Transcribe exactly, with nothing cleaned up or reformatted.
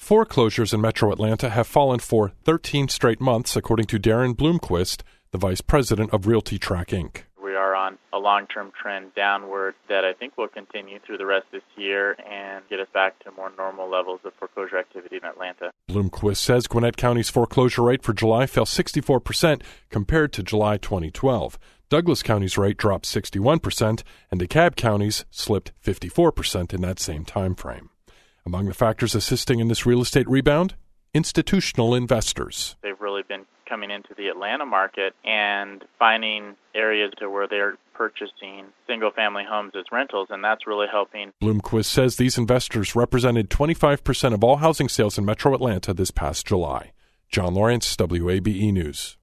Foreclosures in Metro Atlanta have fallen for thirteen straight months, according to Darren Bloomquist, the vice president of Realty Track, Incorporated. We are on a long-term trend downward that I think will continue through the rest of this year and get us back to more normal levels of foreclosure activity in Atlanta. Bloomquist says Gwinnett County's foreclosure rate for July fell sixty-four percent compared to July twenty twelve. Douglas County's rate dropped sixty-one percent, and DeKalb County's slipped fifty-four percent in that same time frame. Among the factors assisting in this real estate rebound, institutional investors. They've really been coming into the Atlanta market and finding areas to where they're purchasing single-family homes as rentals, and that's really helping. Bloomquist says these investors represented twenty-five percent of all housing sales in Metro Atlanta this past July. John Lawrence, W A B E News.